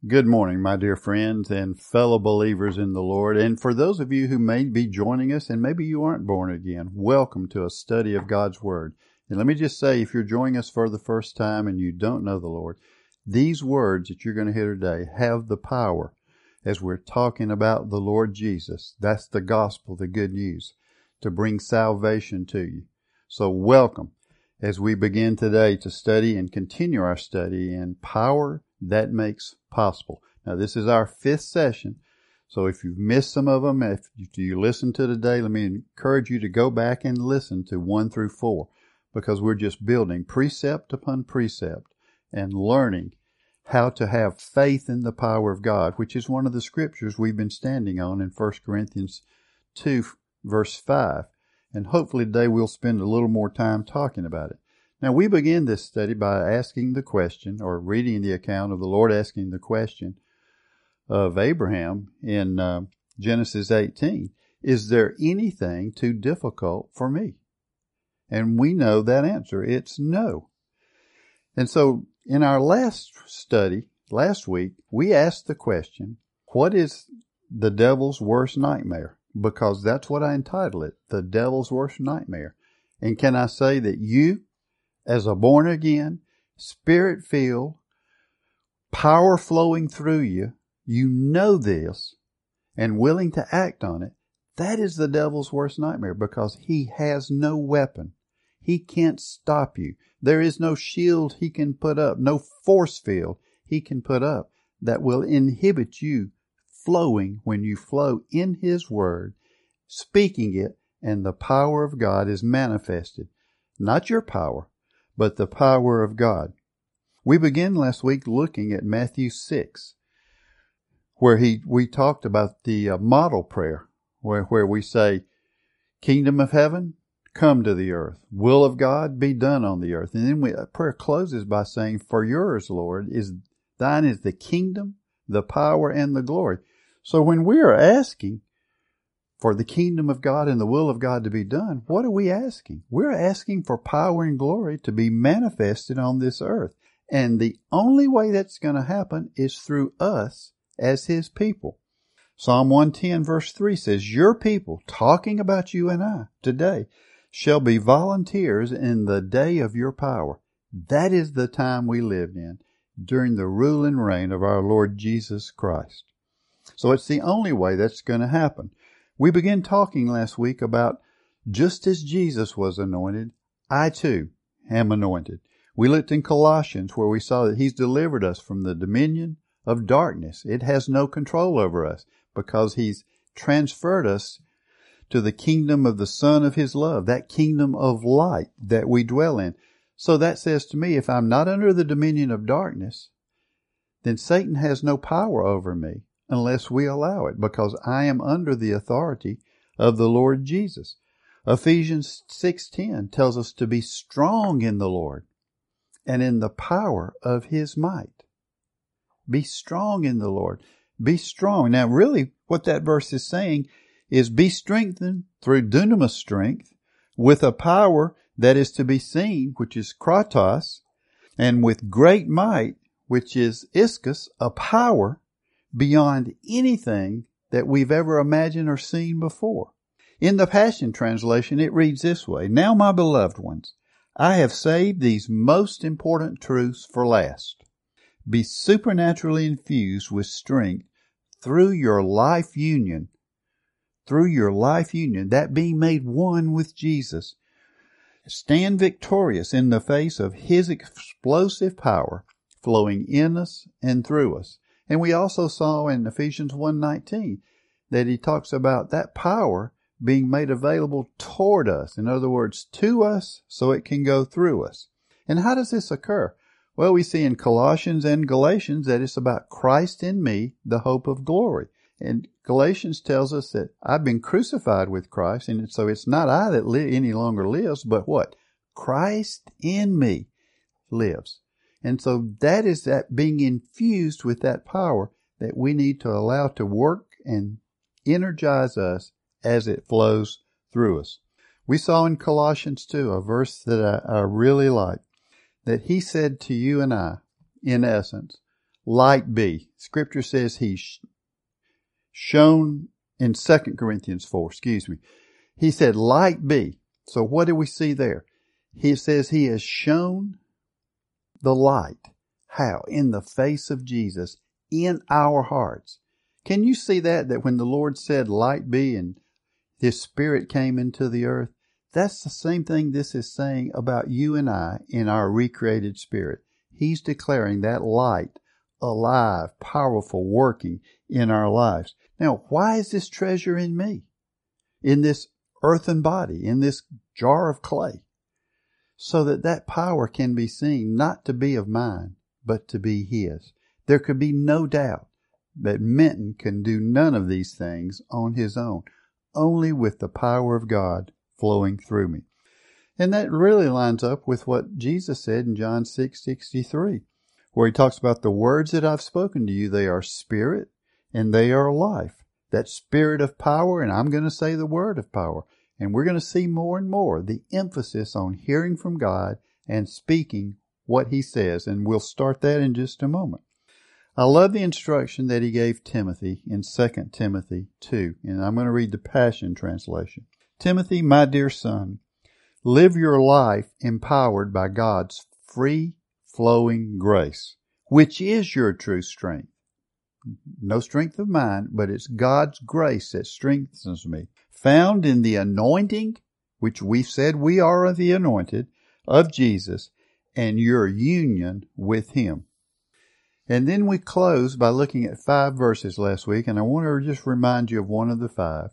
Good morning, my dear friends and fellow believers in the Lord. And for those of you who may be joining us and maybe you aren't born again, welcome to a study of God's Word. And let me just say, if you're joining us for the first time and you don't know the Lord, these words that you're going to hear today have the power as we're talking about the Lord Jesus. That's the gospel, the good news, to bring salvation to you. So welcome as we begin today to study and continue our study in power that makes possible. Now, this is our fifth session, so if you've missed some of them, if you listen to today, let me encourage you to go back and listen to 1 through 4, because we're just building precept upon precept and learning how to have faith in the power of God, which is one of the scriptures we've been standing on in 1 Corinthians 2, verse 5. And hopefully today we'll spend a little more time talking about it. Now, we begin this study by asking the question, or reading the account of the Lord asking the question of Abraham in Genesis 18. Is there anything too difficult for me? And we know that answer. It's no. And so in our last study, last week, we asked the question, what is the devil's worst nightmare? Because that's what I entitled it, the devil's worst nightmare. And can I say that you, as a born again, spirit-filled, power flowing through you, you know this and willing to act on it, that is the devil's worst nightmare, because he has no weapon. He can't stop you. There is no shield he can put up, no force field he can put up that will inhibit you flowing when you flow in his word, speaking it, and the power of God is manifested. Not your power, but the power of God. We began last week looking at Matthew 6, where we talked about the model prayer, where we say, Kingdom of heaven, come to the earth. Will of God be done on the earth. And then prayer closes by saying, For yours, Lord, thine is the kingdom, the power, and the glory. So when we are asking for the kingdom of God and the will of God to be done, what are we asking? We're asking for power and glory to be manifested on this earth. And the only way that's going to happen is through us as his people. Psalm 110 verse 3 says, Your people, talking about you and I today, shall be volunteers in the day of your power. That is the time we lived in during the rule and reign of our Lord Jesus Christ. So it's the only way that's going to happen. We began talking last week about just as Jesus was anointed, I too am anointed. We looked in Colossians where we saw that he's delivered us from the dominion of darkness. It has no control over us because he's transferred us to the kingdom of the Son of his love, that kingdom of light that we dwell in. So that says to me, if I'm not under the dominion of darkness, then Satan has no power over me unless we allow it, because I am under the authority of the Lord Jesus. Ephesians 6:10 tells us to be strong in the Lord and in the power of his might. Be strong in the Lord. Be strong. Now, really, what that verse is saying is be strengthened through dunamis strength with a power that is to be seen, which is kratos, and with great might, which is ischus, a power beyond anything that we've ever imagined or seen before. In the Passion Translation, it reads this way, Now, my beloved ones, I have saved these most important truths for last. Be supernaturally infused with strength through your life union, that being made one with Jesus. Stand victorious in the face of his explosive power flowing in us and through us. And we also saw in Ephesians 1:19 that he talks about that power being made available toward us. In other words, to us so it can go through us. And how does this occur? Well, we see in Colossians and Galatians that it's about Christ in me, the hope of glory. And Galatians tells us that I've been crucified with Christ, and so it's not I that any longer lives, but what? Christ in me lives. And so that is that being infused with that power that we need to allow to work and energize us as it flows through us. We saw in Colossians 2, a verse that I really like, that he said to you and I, in essence, light be. Scripture says he's shown in 2 Corinthians 4, he said light be. So what do we see there? He says he has shown the light. How? In the face of Jesus, in our hearts. Can you see that when the Lord said light be and His Spirit came into the earth? That's the same thing this is saying about you and I in our recreated spirit. He's declaring that light alive, powerful, working in our lives. Now, why is this treasure in me? In this earthen body, in this jar of clay? So that power can be seen not to be of mine, but to be His. There could be no doubt that Minton can do none of these things on his own, only with the power of God flowing through me. And that really lines up with what Jesus said in John 6:63, where He talks about the words that I've spoken to you, they are spirit and they are life. That spirit of power, and I'm going to say the word of power. And we're going to see more and more the emphasis on hearing from God and speaking what He says. And we'll start that in just a moment. I love the instruction that He gave Timothy in 2 Timothy 2. And I'm going to read the Passion Translation. Timothy, my dear son, live your life empowered by God's free-flowing grace, which is your true strength. No strength of mine, but it's God's grace that strengthens me. Found in the anointing, which we said we are the anointed, of Jesus, and your union with Him. And then we close by looking at 5 verses last week, and I want to just remind you of one of the 5,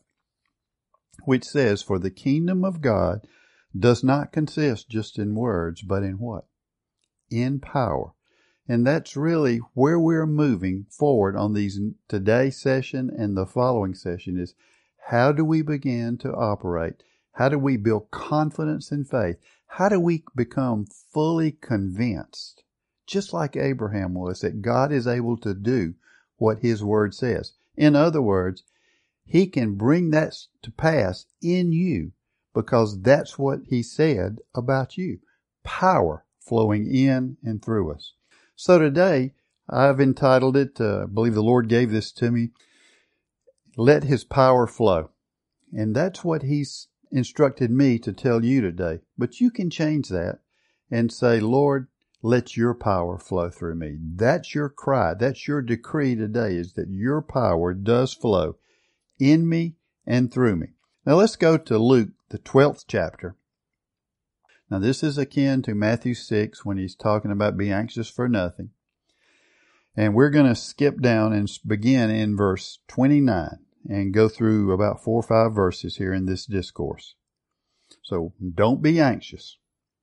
which says, for the kingdom of God does not consist just in words, but in what? In power. And that's really where we're moving forward on today's session and the following session is, how do we begin to operate? How do we build confidence and faith? How do we become fully convinced, just like Abraham was, that God is able to do what His Word says? In other words, He can bring that to pass in you because that's what He said about you. Power flowing in and through us. So today, I've entitled it, I believe the Lord gave this to me, Let His Power Flow. And that's what He's instructed me to tell you today. But you can change that and say, Lord, let your power flow through me. That's your cry. That's your decree today, is that your power does flow in me and through me. Now let's go to Luke, the 12th chapter. Now this is akin to Matthew 6 when He's talking about be anxious for nothing. And we're going to skip down and begin in verse 29 and go through about 4 or 5 verses here in this discourse. So don't be anxious.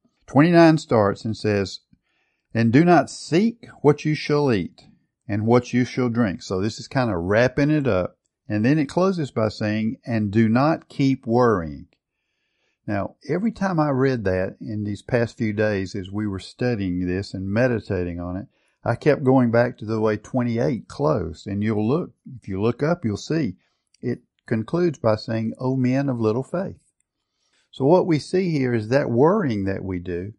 29 starts and says, and do not seek what you shall eat and what you shall drink. So this is kind of wrapping it up. And then it closes by saying, and do not keep worrying. Now, every time I read that in these past few days as we were studying this and meditating on it, I kept going back to the way 28 closed. And if you look up, you'll see it concludes by saying, O men of little faith. So what we see here is that worrying that we do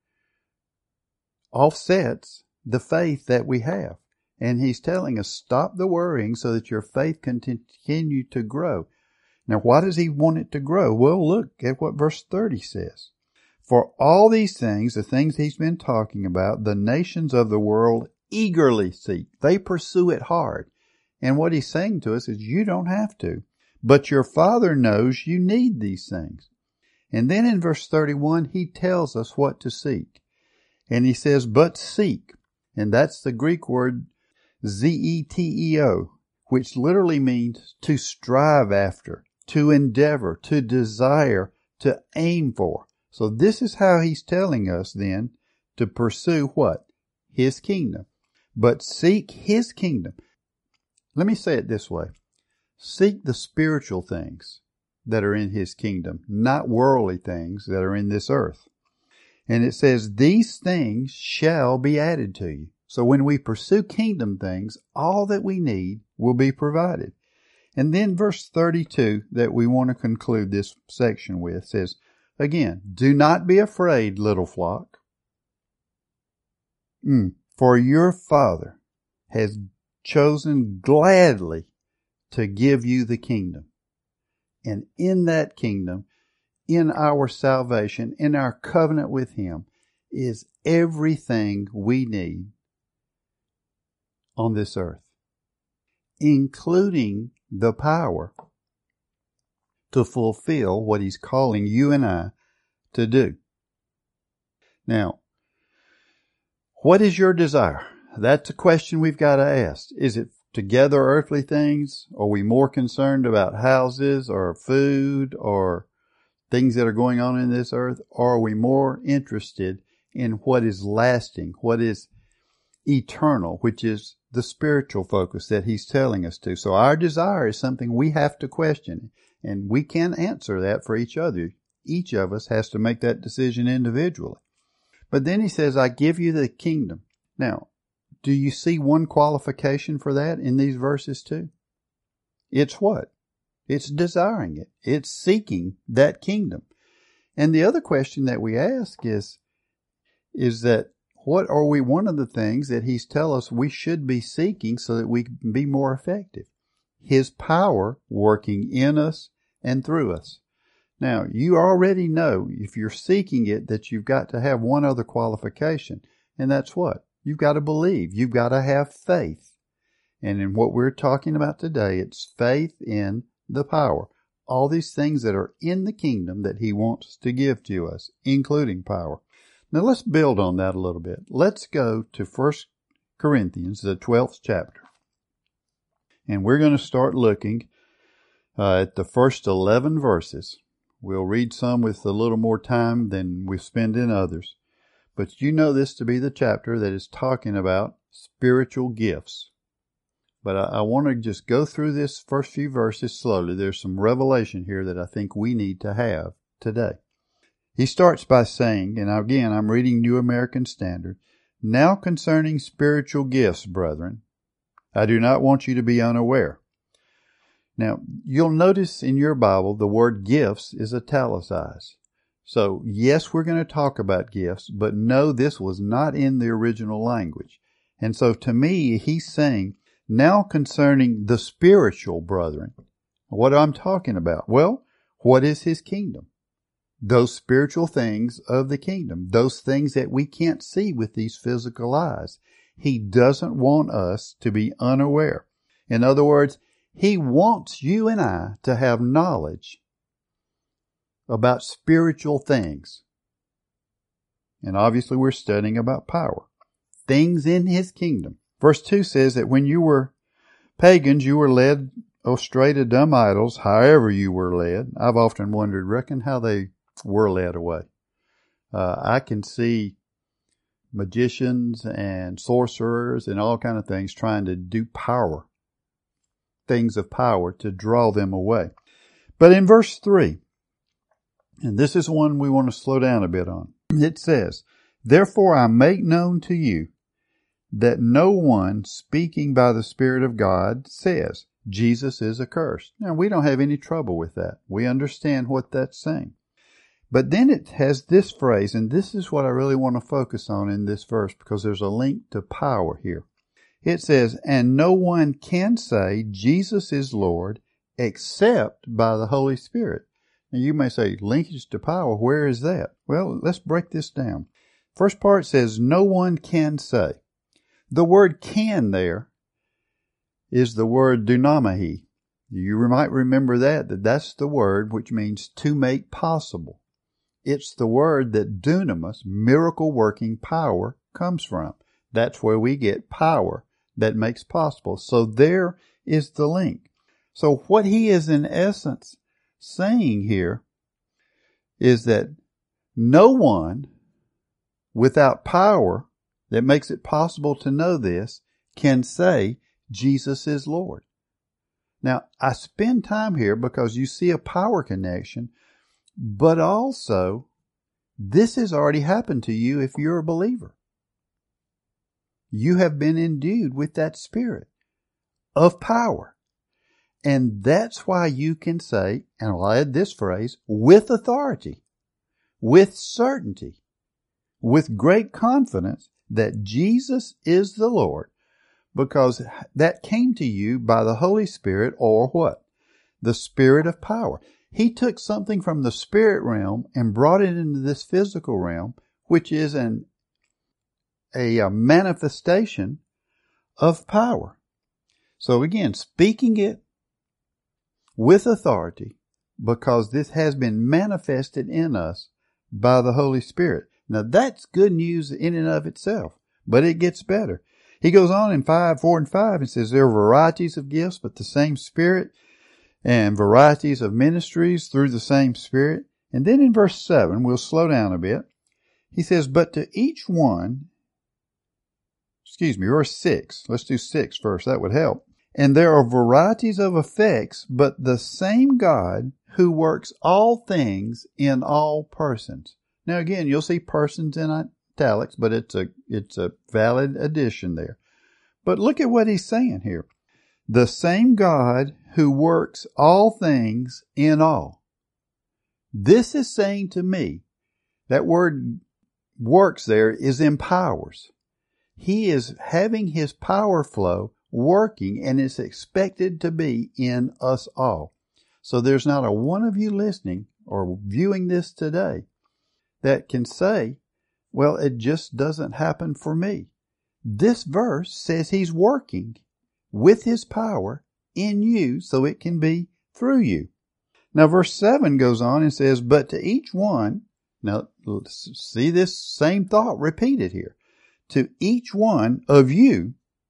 offsets the faith that we have. And He's telling us, stop the worrying so that your faith can continue to grow. Now, why does He want it to grow? Well, look at what verse 30 says. For all these things, the things He's been talking about, the nations of the world eagerly seek. They pursue it hard. And what He's saying to us is, you don't have to. But your Father knows you need these things. And then in verse 31, He tells us what to seek. And He says, but seek. And that's the Greek word zeteo, which literally means to strive after, to endeavor, to desire, to aim for. So this is how He's telling us then to pursue what? His kingdom. But seek His kingdom. Let me say it this way. Seek the spiritual things that are in His kingdom, not worldly things that are in this earth. And it says, these things shall be added to you. So when we pursue kingdom things, all that we need will be provided. And then verse 32 that we want to conclude this section with says, again, do not be afraid, little flock. For your Father has chosen gladly to give you the kingdom. And in that kingdom, in our salvation, in our covenant with Him, is everything we need on this earth, including the power to fulfill what He's calling you and I to do. Now, what is your desire? That's a question we've got to ask. Is it to gather earthly things? Are we more concerned about houses or food or things that are going on in this earth? Or are we more interested in what is lasting, what is eternal, which is the spiritual focus that He's telling us to? So our desire is something we have to question, and we can't answer that for each other. Each of us has to make that decision individually. But then He says, I give you the kingdom. Now, do you see one qualification for that in these verses too? It's what? It's desiring it. It's seeking that kingdom. And the other question that we ask is that what are we, one of the things that He's telling us we should be seeking so that we can be more effective? His power working in us and through us. Now, you already know, if you're seeking it, that you've got to have one other qualification, and that's what? You've got to believe. You've got to have faith. And in what we're talking about today, it's faith in the power. All these things that are in the kingdom that He wants to give to us, including power. Now, let's build on that a little bit. Let's go to 1 Corinthians, the 12th chapter. And we're going to start looking at the first 11 verses. We'll read some with a little more time than we spend in others. But you know this to be the chapter that is talking about spiritual gifts. But I want to just go through this first few verses slowly. There's some revelation here that I think we need to have today. He starts by saying, and again, I'm reading New American Standard, now concerning spiritual gifts, brethren, I do not want you to be unaware. Now, you'll notice in your Bible the word gifts is italicized. So, yes, we're going to talk about gifts, but no, this was not in the original language. And so to me, he's saying, now concerning the spiritual brethren, what I'm talking about? Well, what is His kingdom? Those spiritual things of the kingdom, those things that we can't see with these physical eyes. He doesn't want us to be unaware. In other words, He wants you and I to have knowledge about spiritual things. And obviously we're studying about power. Things in His kingdom. Verse 2 says that when you were pagans, you were led astray to dumb idols, however you were led. I've often wondered, reckon how they were led away. I can see magicians and sorcerers and all kind of things trying to do power, things of power to draw them away. But in verse 3, and this is one we want to slow down a bit on, it says, therefore I make known to you that no one speaking by the Spirit of God says, Jesus is accursed. Now, we don't have any trouble with that. We understand what that's saying. But then it has this phrase, and this is what I really want to focus on in this verse because there's a link to power here. It says, and no one can say Jesus is Lord except by the Holy Spirit. Now you may say, linkage to power, where is that? Well, let's break this down. First part says, no one can say. The word can there is the word dunamahi. You might remember that's the word which means to make possible. It's the word that dunamis, miracle working power, comes from. That's where we get power that makes possible. So there is the link. So what he is in essence saying here is that no one without power that makes it possible to know this can say Jesus is Lord. Now, I spend time here because you see a power connection, but also this has already happened to you if you're a believer. You have been endued with that spirit of power. And that's why you can say, and I'll add this phrase, with authority, with certainty, with great confidence that Jesus is the Lord, because that came to you by the Holy Spirit, or what? The Spirit of power. He took something from the spirit realm and brought it into this physical realm, which is a manifestation of power. So again, speaking it with authority, because this has been manifested in us by the Holy Spirit. Now that's good news in and of itself, but it gets better. He goes on in 4 and 5 and says, there are varieties of gifts, but the same Spirit, and varieties of ministries through the same Spirit. And then in verse 7, we'll slow down a bit. He says, but to each one, verse 6. Let's do 6 first. That would help. And there are varieties of effects, but the same God who works all things in all persons. Now again, you'll see persons in italics, but it's a valid addition there. But look at what he's saying here. The same God who works all things in all. This is saying to me, that word works there is empowers. He is having his power flow working, and it's expected to be in us all. So there's not a one of you listening or viewing this today that can say, well, it just doesn't happen for me. This verse says he's working with his power in you so it can be through you. Now verse 7 goes on and says, but to each one, now see this same thought repeated here, to each one of you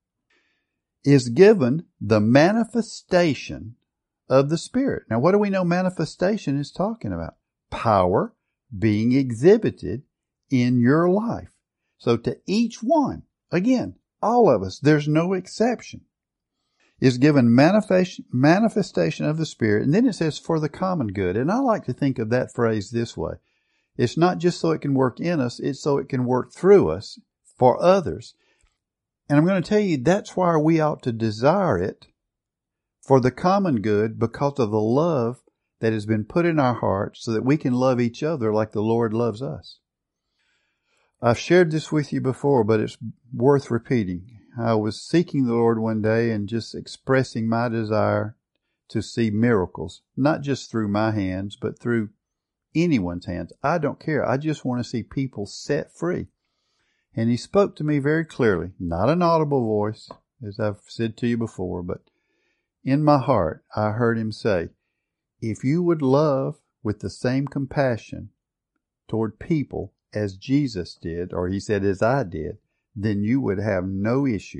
is given the manifestation of the Spirit. Now what do we know manifestation is talking about? Power being exhibited in your life. So to each one, again, all of us, there's no exception, is given manifestation of the Spirit. And then it says for the common good. And I like to think of that phrase this way. It's not just so it can work in us, it's so it can work through us for others. And I'm going to tell you that's why we ought to desire it for the common good, because of the love that has been put in our hearts so that we can love each other like the Lord loves us. I've shared this with you before, but it's worth repeating. I was seeking the Lord one day and just expressing my desire to see miracles, not just through my hands, but through anyone's hands. I don't care. I just want to see people set free. And he spoke to me very clearly, not an audible voice, as I've said to you before, but in my heart, I heard him say, if you would love with the same compassion toward people as Jesus did, or he said as I did, then you would have no issue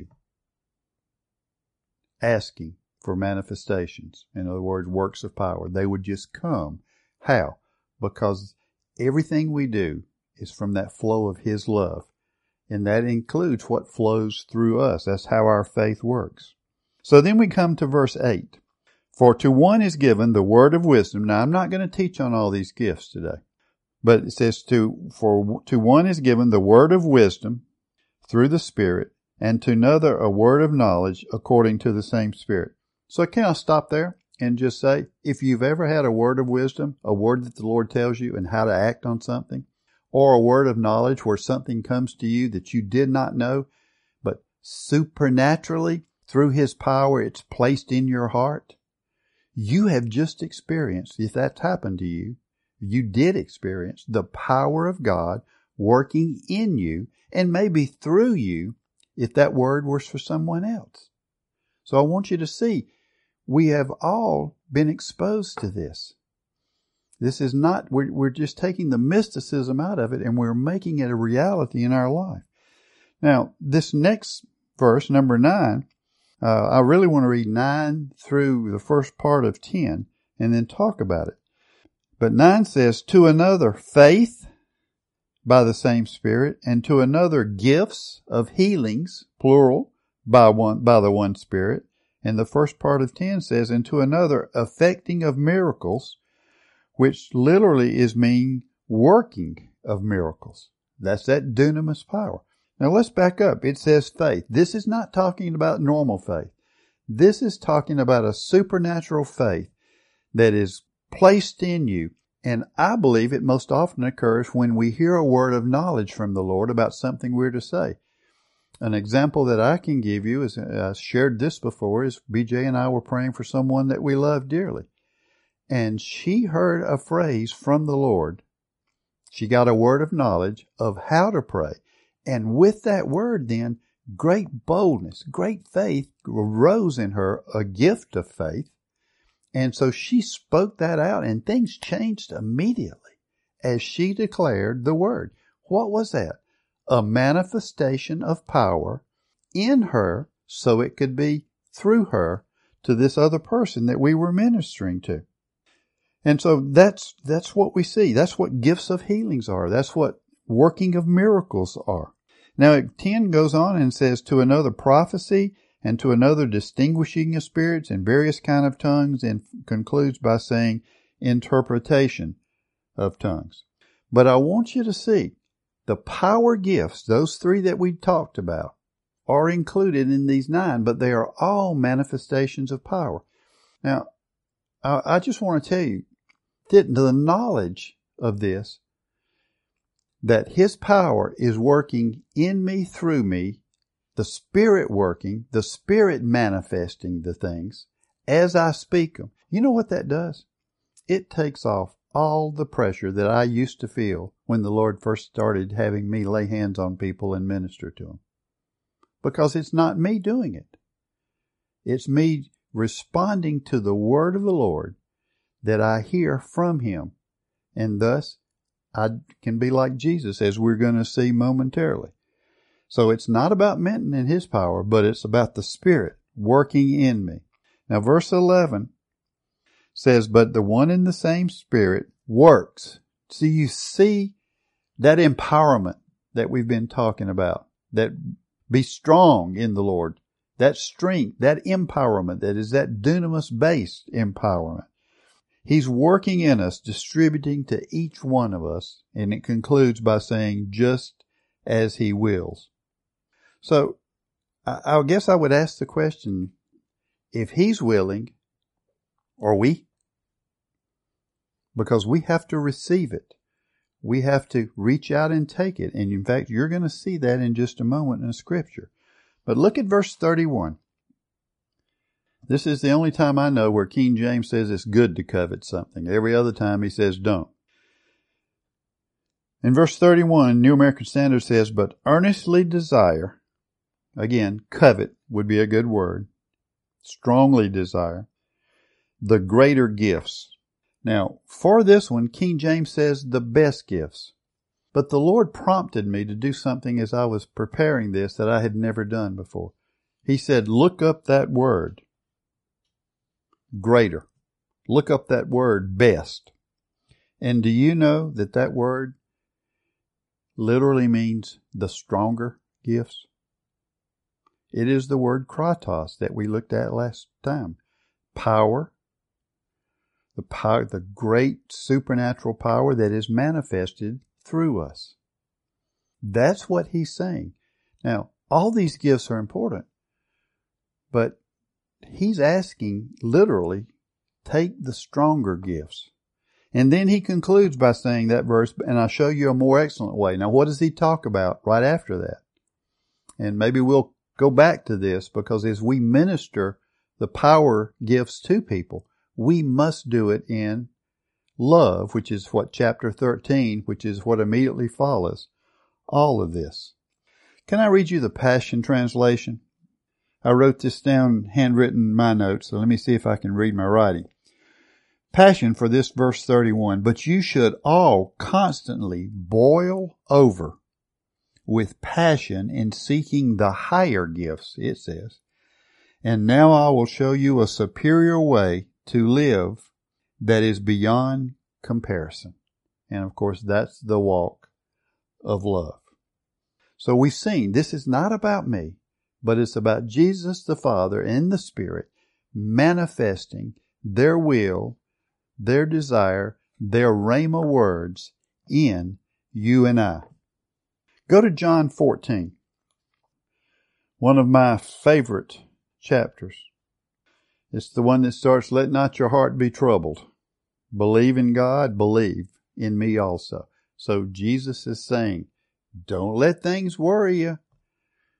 asking for manifestations. In other words, works of power. They would just come. How? Because everything we do is from that flow of his love. And that includes what flows through us. That's how our faith works. So then we come to verse 8. For to one is given the word of wisdom. Now I'm not going to teach on all these gifts today. But it says to one is given the word of wisdom through the Spirit, and to another a word of knowledge according to the same Spirit. So can I stop there and just say, if you've ever had a word of wisdom, a word that the Lord tells you and how to act on something, or a word of knowledge where something comes to you that you did not know, but supernaturally through his power it's placed in your heart, you have just experienced, if that's happened to you, you did experience the power of God working in you and maybe through you if that word was for someone else. So I want you to see, we have all been exposed to this. This is not, we're just taking the mysticism out of it and we're making it a reality in our life. Now, this next verse, number 9, I really want to read 9 through the first part of 10 and then talk about it. But 9 says, to another faith by the same Spirit, and to another gifts of healings, plural, by the one Spirit. And the first part of 10 says, and to another effecting of miracles, which literally is mean working of miracles. That's that dunamis power. Now let's back up. It says faith. This is not talking about normal faith. This is talking about a supernatural faith that is placed in you. And I believe it most often occurs when we hear a word of knowledge from the Lord about something we're to say. An example that I can give you is, I shared this before, is BJ and I were praying for someone that we love dearly. And she heard a phrase from the Lord. She got a word of knowledge of how to pray. And with that word then, great boldness, great faith arose in her, a gift of faith. And so she spoke that out, and things changed immediately as she declared the word. What was that? A manifestation of power in her so it could be through her to this other person that we were ministering to. And so that's what we see. That's what gifts of healings are. That's what working of miracles are. Now 10 goes on and says, to another prophecy, and to another distinguishing of spirits and various kind of tongues, and concludes by saying interpretation of tongues. But I want you to see the power gifts, those three that we talked about, are included in these 9, but they are all manifestations of power. Now, I just want to tell you that the knowledge of this, that His power is working in me, through me, the Spirit working, the Spirit manifesting the things as I speak them. You know what that does? It takes off all the pressure that I used to feel when the Lord first started having me lay hands on people and minister to them. Because it's not me doing it. It's me responding to the word of the Lord that I hear from Him. And thus, I can be like Jesus, as we're going to see momentarily. So it's not about Minton and his power, but it's about the Spirit working in me. Now, verse 11 says, but the one and the same Spirit works. So you see that empowerment that we've been talking about, that be strong in the Lord, that strength, that empowerment, that is that dunamis-based empowerment. He's working in us, distributing to each one of us, and it concludes by saying, just as He wills. So, I guess I would ask the question, if He's willing, are we? Because we have to receive it. We have to reach out and take it. And in fact, you're going to see that in just a moment in Scripture. But look at verse 31. This is the only time I know where King James says it's good to covet something. Every other time he says don't. In verse 31, New American Standard says, but earnestly desire, again, covet would be a good word, strongly desire, the greater gifts. Now, for this one, King James says the best gifts. But the Lord prompted me to do something as I was preparing this that I had never done before. He said, look up that word, greater. Look up that word, best. And do you know that that word literally means the stronger gifts? It is the word kratos that we looked at last time. Power. The great supernatural power that is manifested through us. That's what he's saying. Now, all these gifts are important, but he's asking, literally, take the stronger gifts. And then he concludes by saying that verse, and I'll show you a more excellent way. Now, what does he talk about right after that? And maybe we'll go back to this, because as we minister the power gifts to people, we must do it in love, which is what chapter 13, which is what immediately follows all of this. Can I read you the Passion Translation? I wrote this down handwritten in my notes, so let me see if I can read my writing. Passion for this verse 31, but you should all constantly boil over with passion in seeking the higher gifts, it says. And now I will show you a superior way to live that is beyond comparison. And of course, that's the walk of love. So we've seen this is not about me, but it's about Jesus the Father and the Spirit manifesting their will, their desire, their rhema words in you and I. Go to John 14, one of my favorite chapters. It's the one that starts, let not your heart be troubled. Believe in God, believe in me also. So Jesus is saying, don't let things worry you.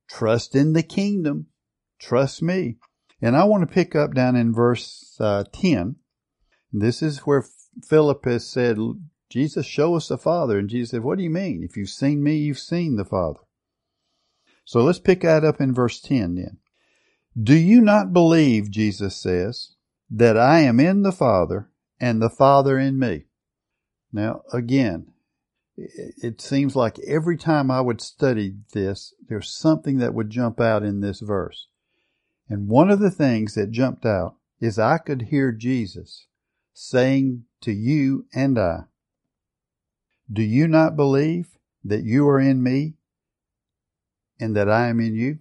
Trust in the kingdom. Trust me. And I want to pick up down in verse 10. This is where Philip has said, Jesus, show us the Father. And Jesus said, what do you mean? If you've seen me, you've seen the Father. So let's pick that up in verse 10 then. Do you not believe, Jesus says, that I am in the Father and the Father in me? Now, again, it seems like every time I would study this, there's something that would jump out in this verse. And one of the things that jumped out is I could hear Jesus saying to you and I, do you not believe that you are in me and that I am in you?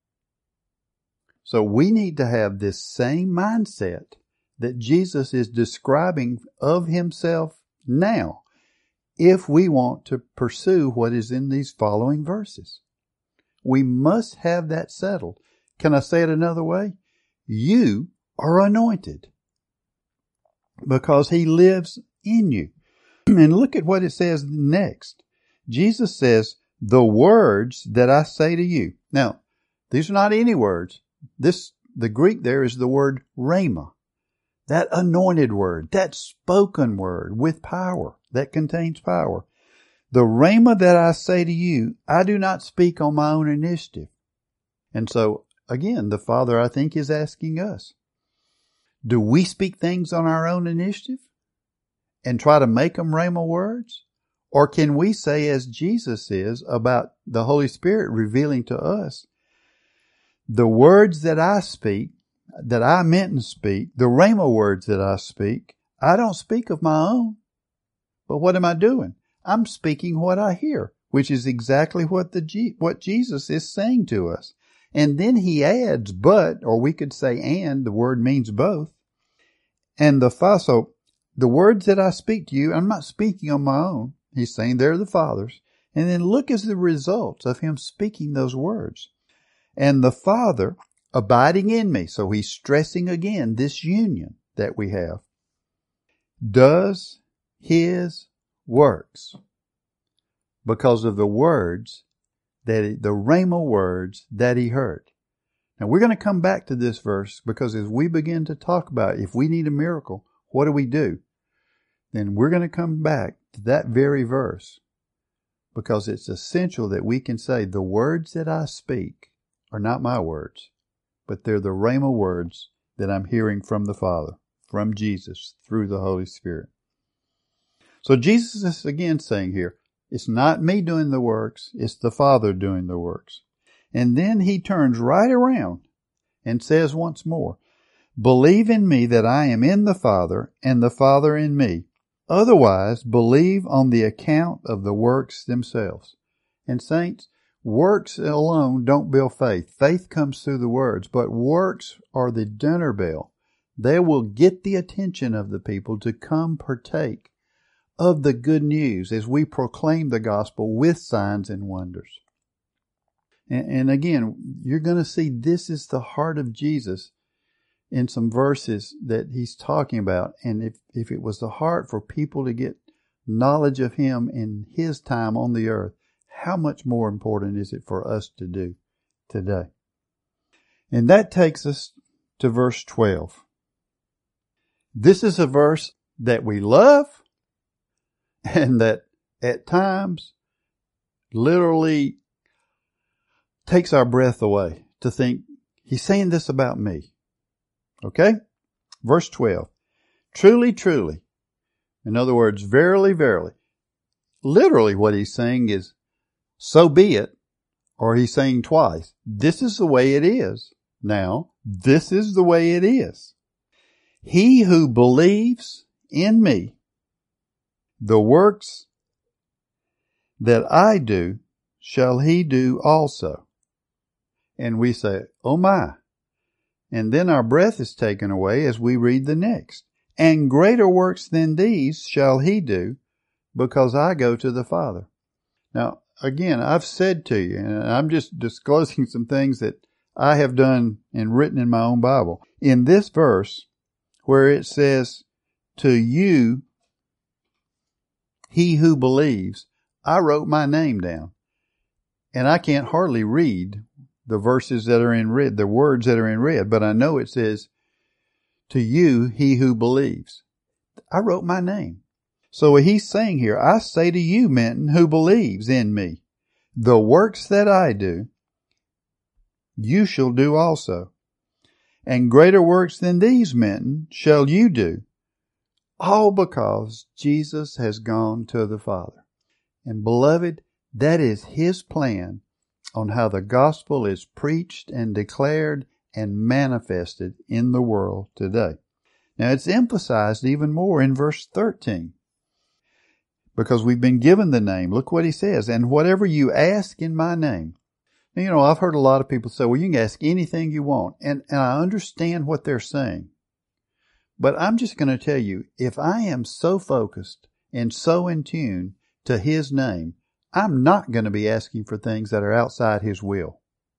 So we need to have this same mindset that Jesus is describing of himself now if we want to pursue what is in these following verses. We must have that settled. Can I say it another way? You are anointed because he lives in you. And look at what it says next. Jesus says, the words that I say to you. Now, these are not any words. The Greek there is the word rhema. That anointed word, that spoken word with power, that contains power. The rhema that I say to you, I do not speak on my own initiative. And so, again, the Father, I think, is asking us, do we speak things on our own initiative and try to make them rhema words? Or can we say, as Jesus is about the Holy Spirit revealing to us, the words that I speak, that I meant to speak, the rhema words that I speak, I don't speak of my own. But what am I doing? I'm speaking what I hear, which is exactly what Jesus is saying to us. And then he adds, but, or we could say and, the word means both. And so the words that I speak to you, I'm not speaking on my own. He's saying they're the Father's. And then look at the results of him speaking those words. And the Father abiding in me. So he's stressing again this union that we have. Does his works because of the words the rhema words that he heard. Now we're going to come back to this verse because as we begin to talk about if we need a miracle, what do? Then we're going to come back to that very verse because it's essential that we can say the words that I speak are not my words, but they're the rhema words that I'm hearing from the Father, from Jesus, through the Holy Spirit. So Jesus is again saying here, it's not me doing the works, it's the Father doing the works. And then he turns right around and says once more, believe in me that I am in the Father and the Father in me. Otherwise, believe on the account of the works themselves. And saints, works alone don't build faith. Faith comes through the words, but works are the dinner bell. They will get the attention of the people to come partake of the good news as we proclaim the gospel with signs and wonders. And again, you're going to see this is the heart of Jesus in some verses that he's talking about. And if it was the heart for people to get knowledge of him in his time on the earth, how much more important is it for us to do today? And that takes us to verse 12. This is a verse that we love and that at times literally takes our breath away to think, he's saying this about me. Okay? Verse 12. Truly, truly. In other words, verily, verily. Literally what he's saying is, so be it. Or he's saying twice, this is the way it is. Now, this is the way it is. He who believes in me, the works that I do, shall he do also. And we say, oh my. And then our breath is taken away as we read the next. And greater works than these shall he do, because I go to the Father. Now, again, I've said to you, and I'm just disclosing some things that I have done and written in my own Bible. In this verse, where it says, to you, he who believes, I wrote my name down. And I can't hardly read the verses that are in red, the words that are in red, but I know it says, to you, he who believes. I wrote my name. So what he's saying here, I say to you, Minton, who believes in me, the works that I do, you shall do also. And greater works than these, Minton, shall you do. All because Jesus has gone to the Father. And beloved, that is his plan on how the gospel is preached and declared and manifested in the world today. Now it's emphasized even more in verse 13. Because we've been given the name. Look what he says. And whatever you ask in my name. Now, you know, I've heard a lot of people say, well, you can ask anything you want. And I understand what they're saying. But I'm just going to tell you, if I am so focused and so in tune to his name, I'm not going to be asking for things that are outside his will.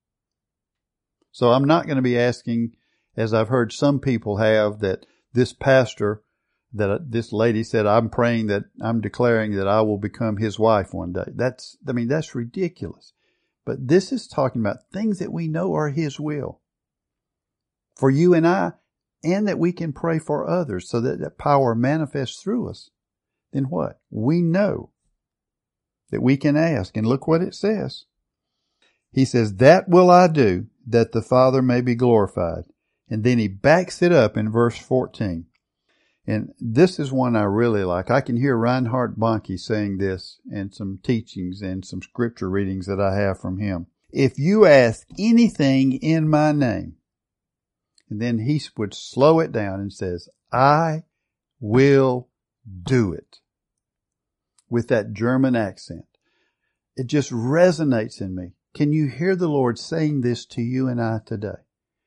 So I'm not going to be asking, as I've heard some people have, that this pastor, that this lady said, I'm declaring that I will become his wife one day. That's ridiculous. But this is talking about things that we know are his will for you and I, and that we can pray for others so that that power manifests through us. Then what? We know that we can ask. And look what it says. He says, that will I do, that the Father may be glorified. And then he backs it up in verse 14. And this is one I really like. I can hear Reinhard Bonnke saying this in some teachings and some scripture readings that I have from him. If you ask anything in my name, and then he would slow it down and says, I will do it. With that German accent. It just resonates in me. Can you hear the Lord saying this to you and I today?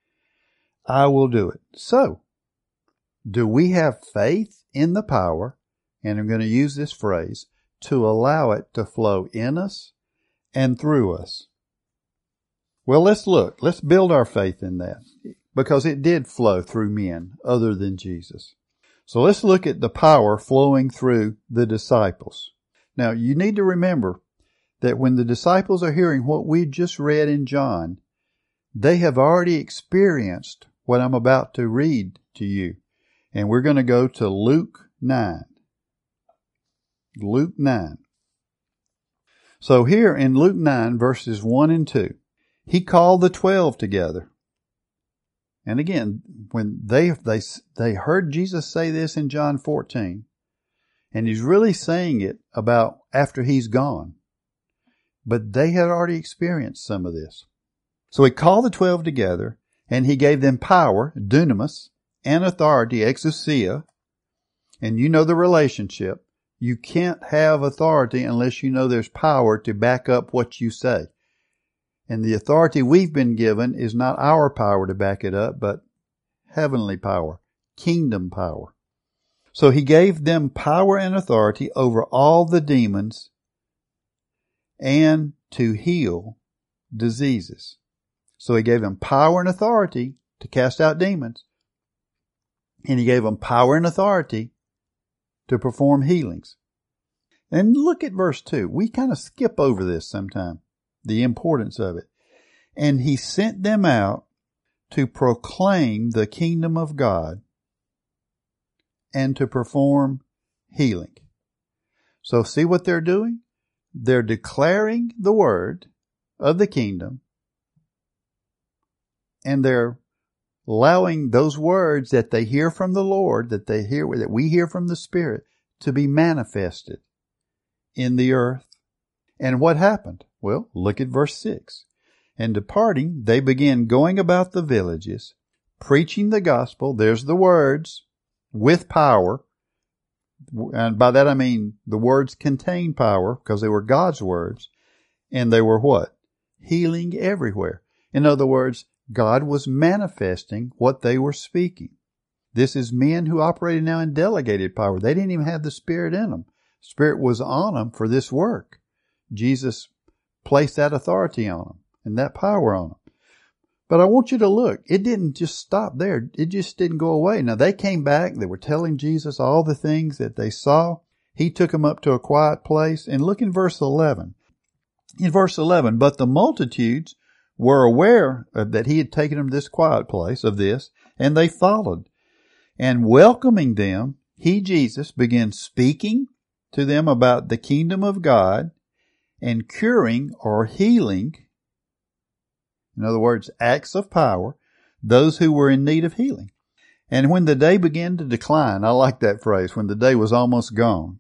I will do it. So, do we have faith in the power, and I'm going to use this phrase, to allow it to flow in us and through us? Well, let's look. Let's build our faith in that, because it did flow through men other than Jesus. So let's look at the power flowing through the disciples. Now, you need to remember that when the disciples are hearing what we just read in John, they have already experienced what I'm about to read to you. And we're going to go to Luke 9. Luke 9. So here in Luke 9, verses 1 and 2, he called the 12 together. And again, when they heard Jesus say this in John 14, and he's really saying it about after he's gone. But they had already experienced some of this. So he called the 12 together, and he gave them power, dunamis, and authority, exousia. And you know the relationship. You can't have authority unless you know there's power to back up what you say. And the authority we've been given is not our power to back it up, but heavenly power, kingdom power. So he gave them power and authority over all the demons and to heal diseases. So he gave them power and authority to cast out demons. And he gave them power and authority to perform healings. And look at verse 2. We kind of skip over this sometimes, the importance of it. And he sent them out to proclaim the kingdom of God and to perform healing. So see what they're doing? They're declaring the word of the kingdom, and they're allowing those words that they hear from the Lord, that we hear from the Spirit, to be manifested in the earth. And what happened? Well, look at verse 6. And departing, they began going about the villages, preaching the gospel. There's the words, with power. And by that I mean the words contain power, because they were God's words. And they were what? Healing everywhere. In other words, God was manifesting what they were speaking. This is men who operated now in delegated power. They didn't even have the Spirit in them. Spirit was on them for this work. Jesus placed that authority on them and that power on them. But I want you to look. It didn't just stop there. It just didn't go away. Now they came back. They were telling Jesus all the things that they saw. He took them up to a quiet place. And look in verse 11. In verse 11, but the multitudes were aware that he had taken them to this quiet place of this, and they followed. And welcoming them, he, Jesus, began speaking to them about the kingdom of God and curing or healing, in other words, acts of power, those who were in need of healing. And when the day began to decline, I like that phrase, when the day was almost gone,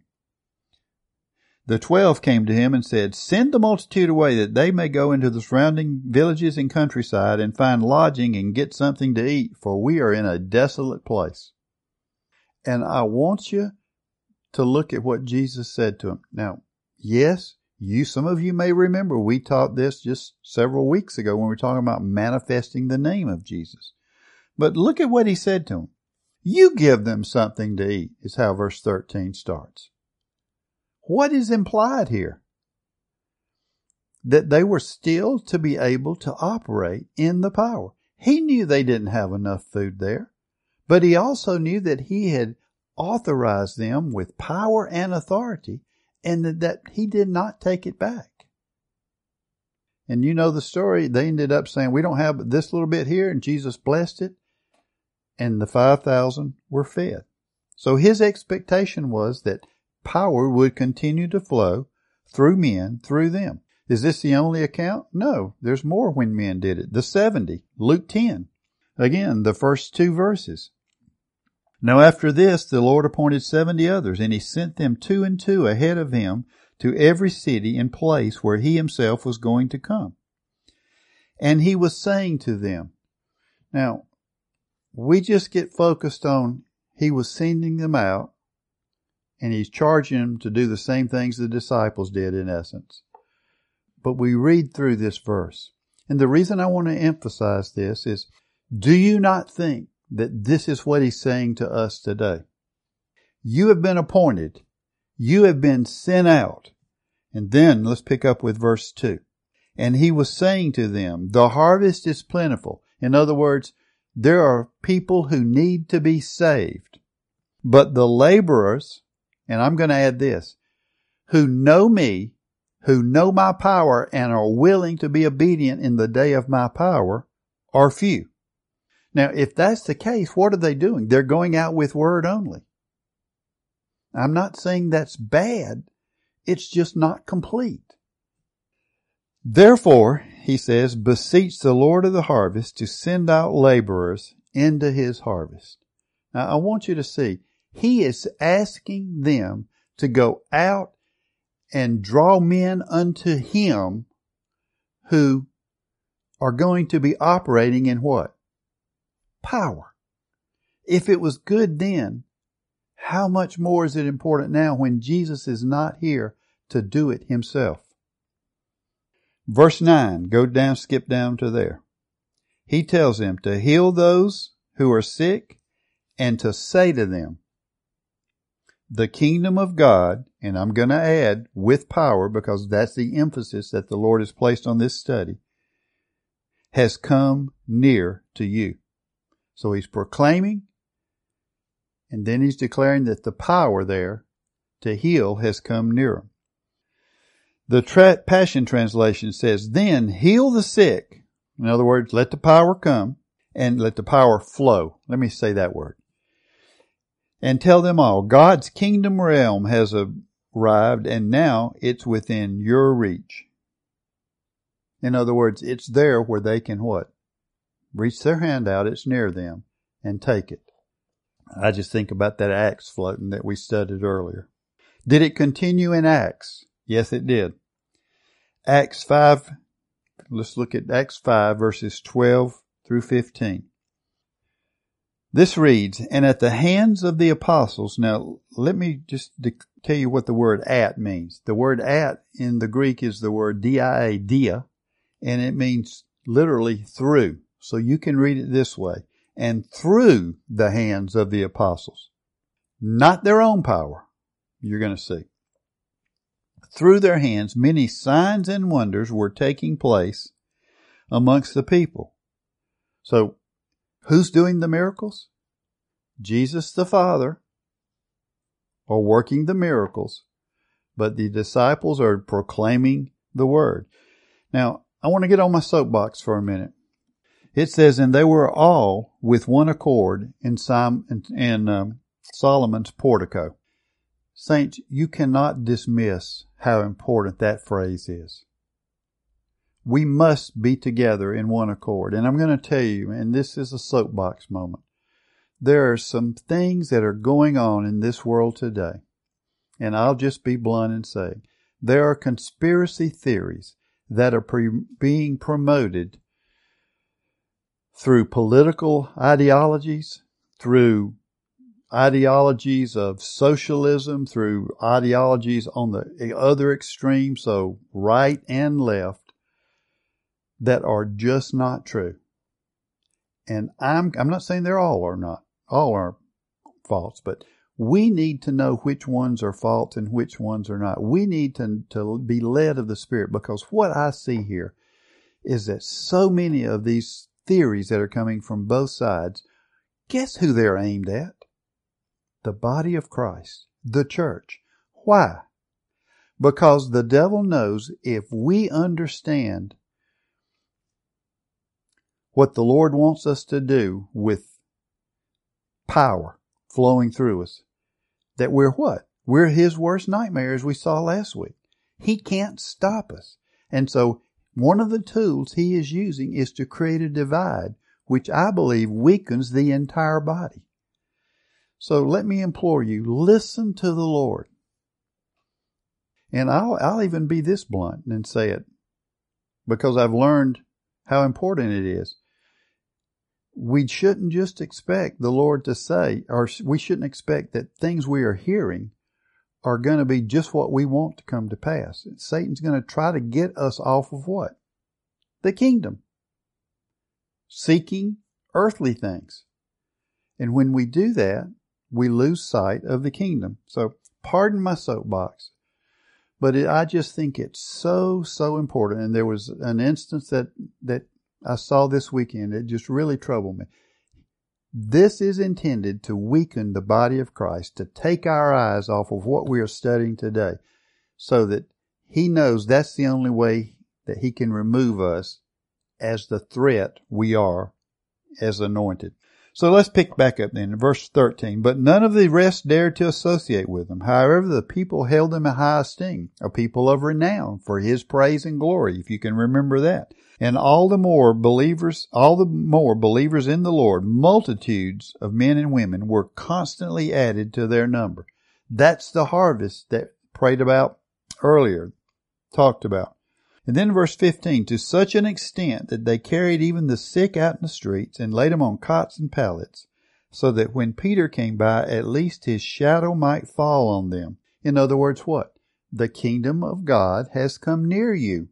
the 12 came to him and said, "Send the multitude away that they may go into the surrounding villages and countryside and find lodging and get something to eat, for we are in a desolate place." And I want you to look at what Jesus said to him. Now, yes, some of you may remember we taught this just several weeks ago when we were talking about manifesting the name of Jesus. But look at what he said to them. You give them something to eat, is how verse 13 starts. What is implied here? That they were still to be able to operate in the power. He knew they didn't have enough food there, but he also knew that he had authorized them with power and authority, and that he did not take it back. And you know the story. They ended up saying, "We don't have this little bit here," and Jesus blessed it, and the 5,000 were fed. So his expectation was that power would continue to flow through men, through them. Is this the only account? No, there's more when men did it. The 70, Luke 10. Again, the first 2 verses. Now after this, the Lord appointed 70 others, and he sent them 2 and 2 ahead of him to every city and place where he himself was going to come. And he was saying to them, now, we just get focused on he was sending them out, and he's charging them to do the same things the disciples did in essence. But we read through this verse. And the reason I want to emphasize this is, do you not think that this is what he's saying to us today? You have been appointed. You have been sent out. And then let's pick up with verse 2. And he was saying to them, the harvest is plentiful. In other words, there are people who need to be saved. But the laborers, and I'm going to add this, who know me, who know my power and are willing to be obedient in the day of my power, are few. Now, if that's the case, what are they doing? They're going out with word only. I'm not saying that's bad. It's just not complete. Therefore, he says, beseech the Lord of the harvest to send out laborers into his harvest. Now, I want you to see, he is asking them to go out and draw men unto him who are going to be operating in what? Power. If it was good then, how much more is it important now when Jesus is not here to do it himself? Verse 9, skip down to there. He tells them to heal those who are sick and to say to them, the kingdom of God, and I'm going to add with power because that's the emphasis that the Lord has placed on this study, has come near to you. So he's proclaiming, and then he's declaring that the power there to heal has come near him. The Passion Translation says, then heal the sick. In other words, let the power come and let the power flow. Let me say that word. And tell them all, God's kingdom realm has arrived and now it's within your reach. In other words, it's there where they can what? Reach their hand out, it's near them, and take it. I just think about that Acts floating that we studied earlier. Did it continue in Acts? Yes, it did. Acts 5, let's look at Acts 5 verses 12 through 15. This reads, and at the hands of the apostles, now let me just tell you what the word at means. The word at in the Greek is the word dia, dia, and it means literally through. So you can read it this way, and through the hands of the apostles. Not their own power, you're going to see. Through their hands, many signs and wonders were taking place amongst the people. So, who's doing the miracles? Jesus the Father are working the miracles, but the disciples are proclaiming the word. Now, I want to get on my soapbox for a minute. It says, and they were all with one accord in Solomon's portico. Saints, you cannot dismiss how important that phrase is. We must be together in one accord. And I'm going to tell you, and this is a soapbox moment, there are some things that are going on in this world today. And I'll just be blunt and say, there are conspiracy theories that are being promoted through political ideologies, through ideologies of socialism, through ideologies on the other extreme, so right and left, that are just not true. And I'm not saying they're all are false, but we need to know which ones are false and which ones are not. We need to be led of the Spirit, because what I see here is that so many of these theories that are coming from both sides, guess who they're aimed at? The body of Christ, the church. Why? Because the devil knows if we understand what the Lord wants us to do with power flowing through us, that we're what? We're his worst nightmare, as we saw last week. He can't stop us. And so one of the tools he is using is to create a divide, which I believe weakens the entire body. So let me implore you, listen to the Lord. And I'll even be this blunt and say it, because I've learned how important it is. We shouldn't just expect the Lord to say, or we shouldn't expect that things we are hearing are going to be just what we want to come to pass. Satan's going to try to get us off of what? The kingdom. Seeking earthly things. And when we do that, we lose sight of the kingdom. So, pardon my soapbox, but I just think it's so important. And there was an instance that I saw this weekend. It just really troubled me. This is intended to weaken the body of Christ, to take our eyes off of what we are studying today, so that he knows that's the only way that he can remove us as the threat we are as anointed. So let's pick back up then in verse 13. But none of the rest dared to associate with him. However, the people held him in high esteem, a people of renown for his praise and glory, if you can remember that. And all the more believers in the Lord, multitudes of men and women were constantly added to their number. That's the harvest that prayed about earlier, talked about. And then verse 15, to such an extent that they carried even the sick out in the streets and laid them on cots and pallets, so that when Peter came by, at least his shadow might fall on them. In other words, what? The kingdom of God has come near you.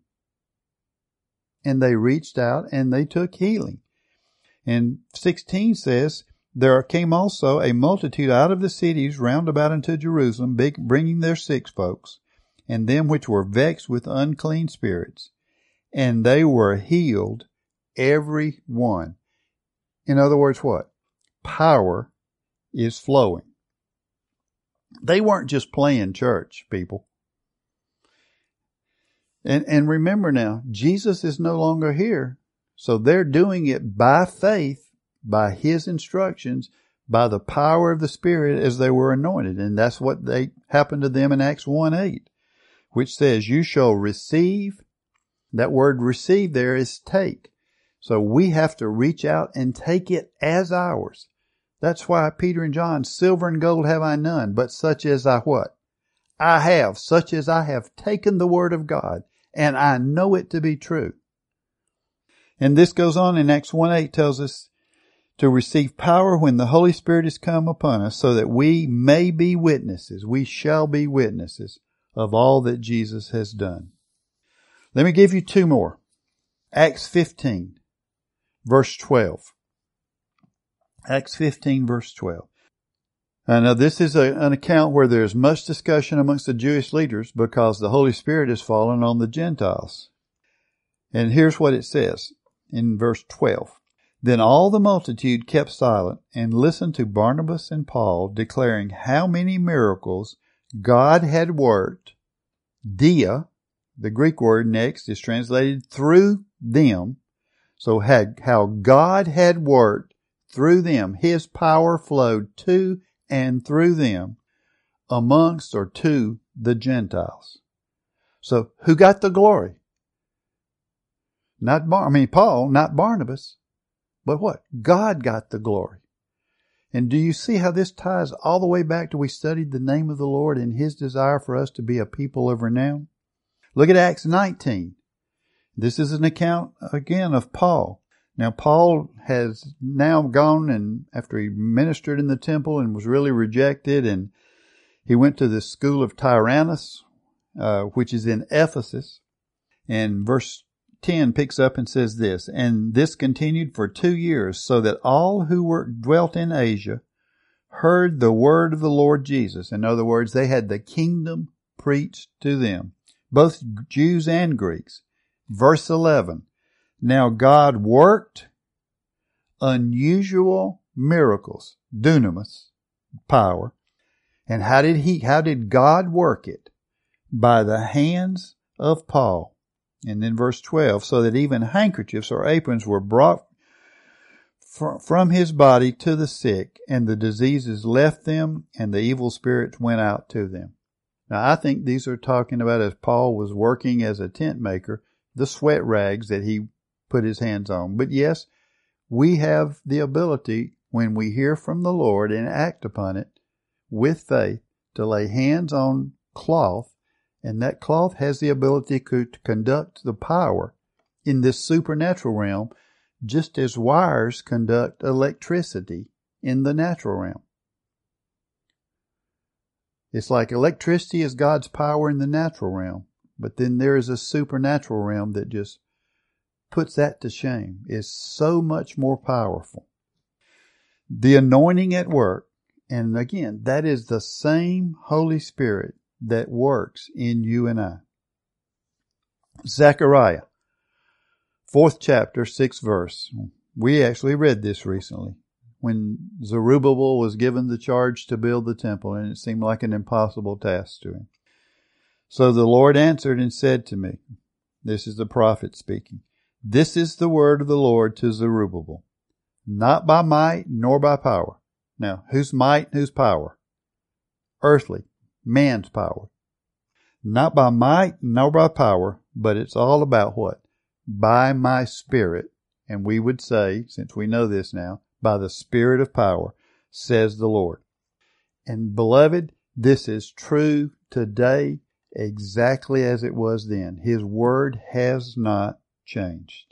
And they reached out and they took healing. And 16 says, there came also a multitude out of the cities round about unto Jerusalem, bringing their sick folks, and them which were vexed with unclean spirits, and they were healed, every one. In other words, what? Power is flowing. They weren't just playing church, people. And remember now, Jesus is no longer here, so they're doing it by faith, by his instructions, by the power of the Spirit as they were anointed. And that's what happened to them in Acts 1:8. Which says, you shall receive. That word receive there is take. So we have to reach out and take it as ours. That's why Peter and John, silver and gold have I none, but such as I what? I have, such as I have taken the word of God, and I know it to be true. And this goes on in Acts 1:8, tells us to receive power when the Holy Spirit is come upon us, so that we may be witnesses. We shall be witnesses of all that Jesus has done. Let me give you two more. Acts 15, verse 12. Acts 15, verse 12. Now this is an account where there's much discussion amongst the Jewish leaders because the Holy Spirit has fallen on the Gentiles. And here's what it says in verse 12. Then all the multitude kept silent and listened to Barnabas and Paul, declaring how many miracles God had worked, dia, The Greek word next is translated through them. So how God had worked through them. His power flowed to and through them amongst or to the Gentiles. So who got the glory? Paul, not Barnabas. But what? God got the glory. And do you see how this ties all the way back to we studied the name of the Lord and His desire for us to be a people of renown? Look at Acts 19. This is an account, again, of Paul. Now, Paul has now gone, and after he ministered in the temple and was really rejected, and he went to the school of Tyrannus, which is in Ephesus. And verse 10 picks up and says this, and this continued for 2 years, so that all who dwelt in Asia heard the word of the Lord Jesus. In other words, they had the kingdom preached to them, both Jews and Greeks. Verse 11, now God worked unusual miracles, dunamis, power. And how did God work it? By the hands of Paul. And then verse 12, so that even handkerchiefs or aprons were brought from his body to the sick, and the diseases left them, and the evil spirits went out to them. Now, I think these are talking about, as Paul was working as a tent maker, the sweat rags that he put his hands on. But yes, we have the ability, when we hear from the Lord and act upon it with faith, to lay hands on cloth, and that cloth has the ability to conduct the power in this supernatural realm, just as wires conduct electricity in the natural realm. It's like electricity is God's power in the natural realm, but then there is a supernatural realm that just puts that to shame. It's so much more powerful. The anointing at work, and again, that is the same Holy Spirit that works in you and I. Zechariah, 4th chapter, 6th verse. We actually read this recently when Zerubbabel was given the charge to build the temple, and it seemed like an impossible task to him. So the Lord answered and said to me, this is the prophet speaking, this is the word of the Lord to Zerubbabel, not by might nor by power. Now, whose might, whose power? Earthly. Man's power. Not by might nor by power, but it's all about what? By my Spirit. And we would say, since we know this now, by the Spirit of power, says the Lord. And beloved, this is true today exactly as it was then. His word has not changed.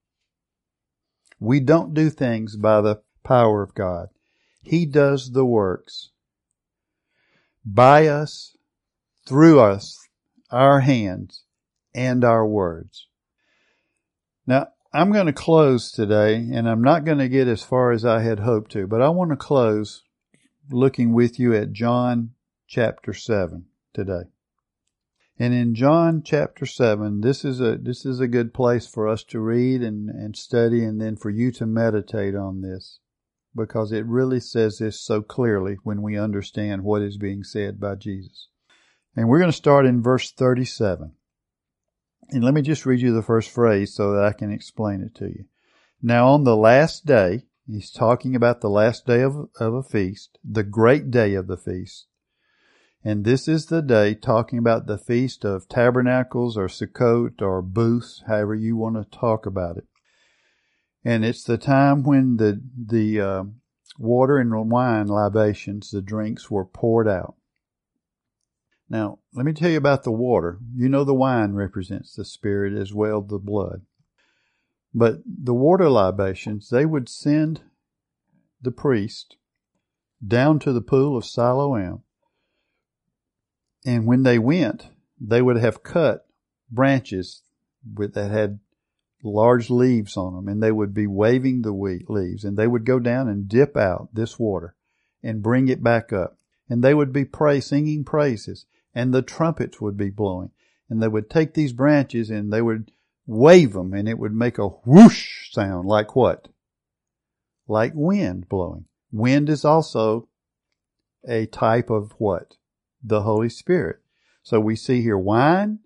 We don't do things by the power of God. He does the works by us, through us, our hands, and our words. Now, I'm going to close today, and I'm not going to get as far as I had hoped to, but I want to close looking with you at John chapter 7 today. And in John chapter 7, this is a good place for us to read and study, and then for you to meditate on this, because it really says this so clearly when we understand what is being said by Jesus. And we're going to start in verse 37. And let me just read you the first phrase so that I can explain it to you. Now on the last day, he's talking about the last day of a feast, the great day of the feast. And this is the day talking about the Feast of Tabernacles or Sukkot or Booths, however you want to talk about it. And it's the time when the water and wine libations, the drinks, were poured out. Now, let me tell you about the water. You know the wine represents the Spirit as well as the blood. But the water libations, they would send the priest down to the pool of Siloam. And when they went, they would have cut branches that had large leaves on them, and they would be waving the leaves, and they would go down and dip out this water and bring it back up. And they would be singing praises, and the trumpets would be blowing. And they would take these branches and they would wave them, and it would make a whoosh sound. Like what? Like wind blowing. Wind is also a type of what? The Holy Spirit. So we see here wine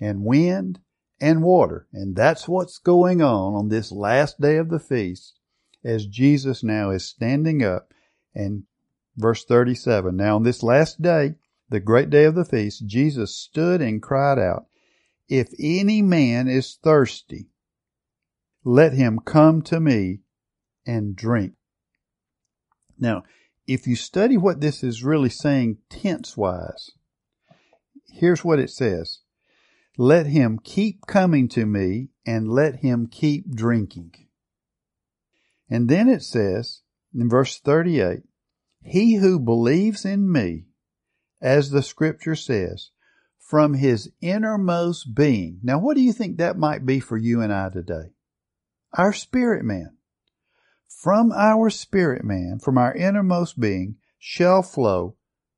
and wind and water. And that's what's going on this last day of the feast, as Jesus now is standing up. And verse 37, now on this last day, the great day of the feast, Jesus stood and cried out, "If any man is thirsty, let him come to me and drink." Now, if you study what this is really saying tense-wise, here's what it says. Let him keep coming to me and let him keep drinking. And then it says in verse 38, he who believes in me, as the scripture says, from his innermost being. Now, what do you think that might be for you and I today? Our spirit man. From our spirit man, from our innermost being, shall flow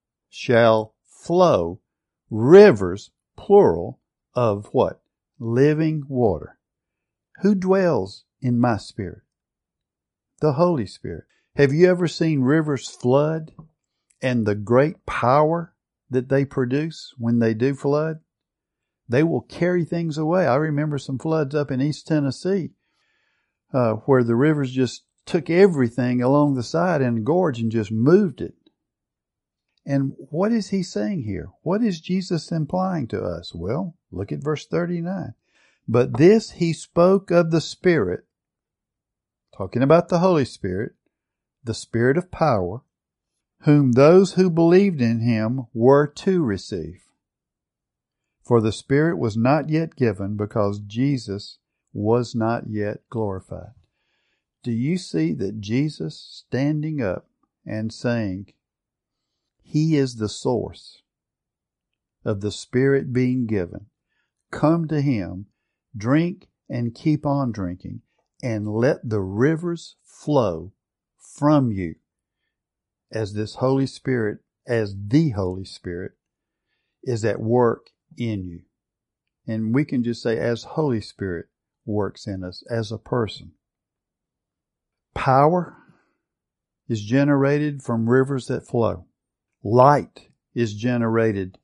rivers, plural, of what? Living water. Who dwells in my spirit? The Holy Spirit. Have you ever seen rivers flood and the great power that they produce when they do flood? They will carry things away. I remember some floods up in East Tennessee where the rivers just took everything along the side in the gorge and just moved it. And what is he saying here? What is Jesus implying to us? Well, look at verse 39. But this he spoke of the Spirit, talking about the Holy Spirit, the Spirit of power, whom those who believed in him were to receive. For the Spirit was not yet given because Jesus was not yet glorified. Do you see that Jesus standing up and saying, he is the source of the Spirit being given. Come to him, drink and keep on drinking, and let the rivers flow from you as this Holy Spirit, as the Holy Spirit is at work in you. And we can just say, as Holy Spirit works in us as a person. Power is generated from rivers that flow. Light is generated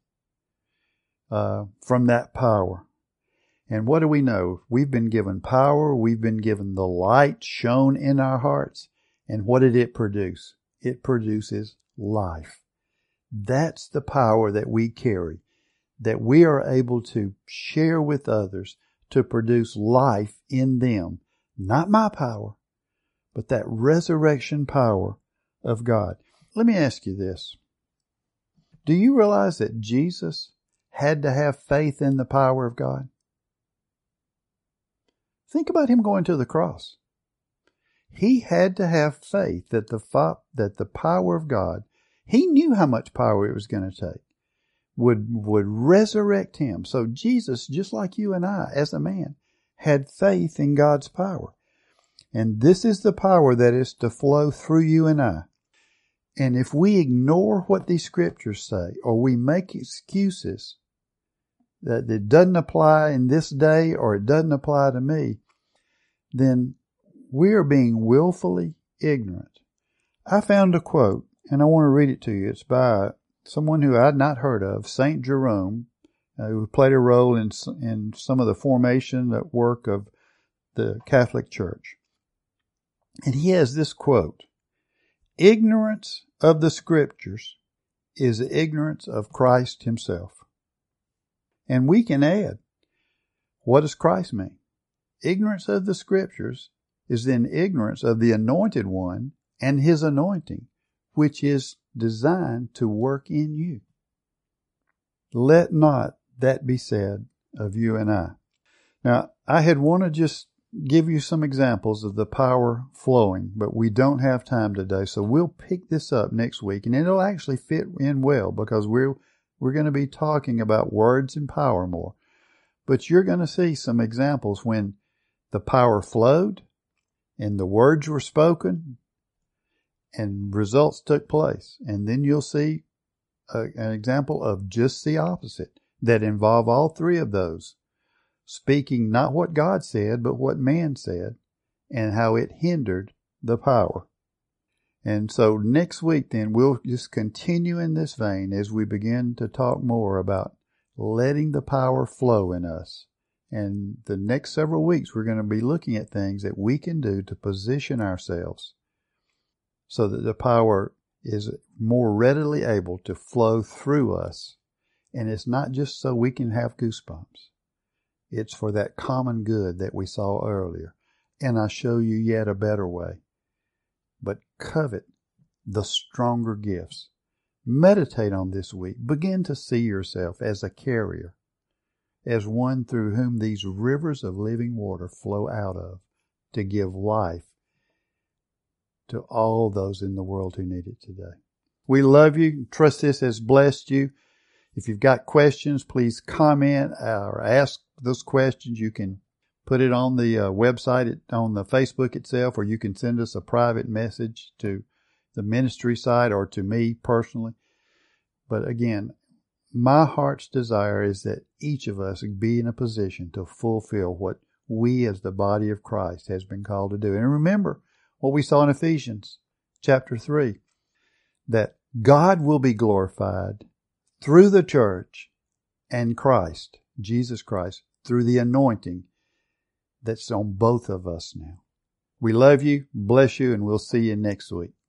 from that power. And what do we know? We've been given power. We've been given the light shone in our hearts. And what did it produce? It produces life. That's the power that we carry, that we are able to share with others to produce life in them. Not my power, but that resurrection power of God. Let me ask you this. Do you realize that Jesus had to have faith in the power of God? Think about him going to the cross. He had to have faith that the power of God, he knew how much power it was going to take, would resurrect him. So Jesus, just like you and I, as a man, had faith in God's power. And this is the power that is to flow through you and I. And if we ignore what these scriptures say, or we make excuses that it doesn't apply in this day or it doesn't apply to me, then we are being willfully ignorant. I found a quote, and I want to read it to you. It's by someone who I'd not heard of, St. Jerome, who played a role in some of the formation work of the Catholic Church. And he has this quote, ignorance of the scriptures is ignorance of Christ himself. And we can add, what does Christ mean? Ignorance of the scriptures is then ignorance of the anointed one and his anointing, which is designed to work in you. Let not that be said of you and I. Now, I had want to just give you some examples of the power flowing, but we don't have time today, so we'll pick this up next week, and it'll actually fit in well because we're going to be talking about words and power more. But you're going to see some examples when the power flowed and the words were spoken and results took place. And then you'll see an example of just the opposite that involve all three of those. Speaking not what God said, but what man said, and how it hindered the power. And so next week then we'll just continue in this vein as we begin to talk more about letting the power flow in us. And the next several weeks, we're going to be looking at things that we can do to position ourselves so that the power is more readily able to flow through us. And it's not just so we can have goosebumps. It's for that common good that we saw earlier. And I show you yet a better way. But covet the stronger gifts. Meditate on this week. Begin to see yourself as a carrier, as one through whom these rivers of living water flow out of to give life to all those in the world who need it today. We love you. Trust this has blessed you. If you've got questions, please comment or ask those questions. You can put it on the website, on the Facebook itself, or you can send us a private message to the ministry site or to me personally. But again, my heart's desire is that each of us be in a position to fulfill what we as the body of Christ has been called to do. And remember what we saw in Ephesians chapter 3, that God will be glorified through the church and Christ, Jesus Christ, through the anointing that's on both of us now. We love you, bless you, and we'll see you next week.